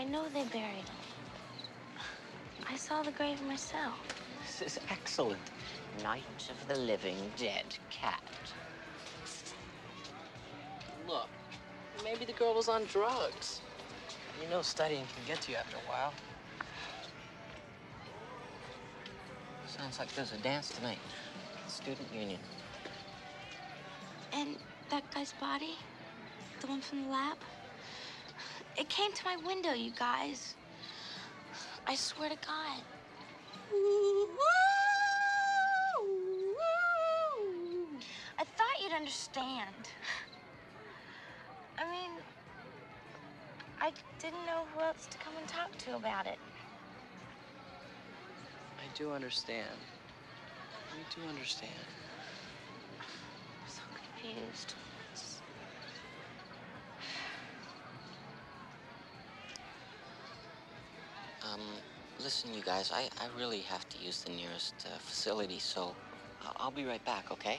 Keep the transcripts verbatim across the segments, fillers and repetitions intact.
I know they buried him. I saw the grave myself. This is excellent. Night of the Living Dead cat. Look, maybe the girl was on drugs. You know studying can get to you after a while. Sounds like there's a dance tonight. Student union. And that guy's body, the one from the lab, it came to my window, you guys. I swear to God. I thought you'd understand. I mean, I didn't know who else to come and talk to about it. I do understand. We do understand. I'm so confused. Um, listen, you guys, I, I really have to use the nearest uh, facility, so I'll, I'll be right back, okay?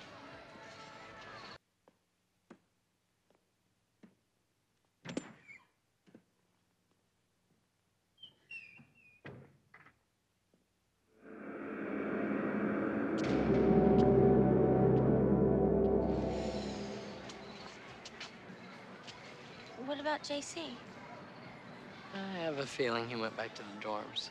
What about J C? I have a feeling he went back to the dorms.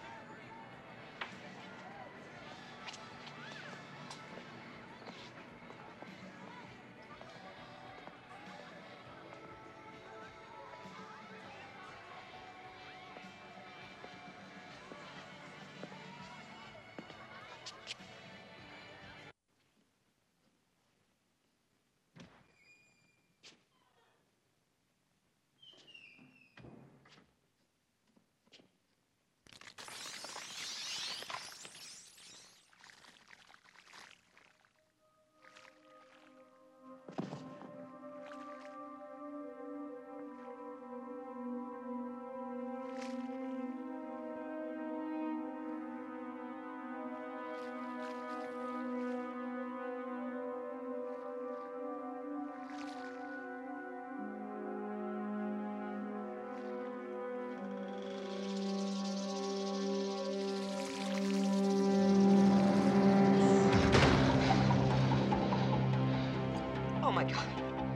Oh, my God.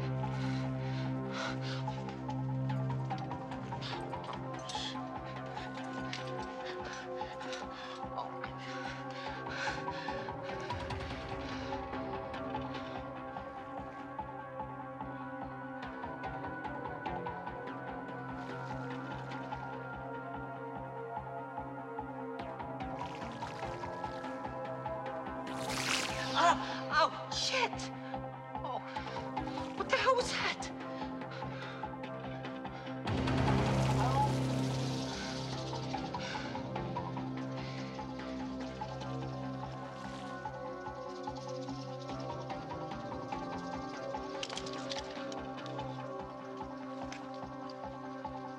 Ah! Ow! Shit! Oh, what the hell was that?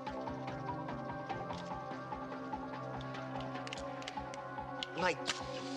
Mike,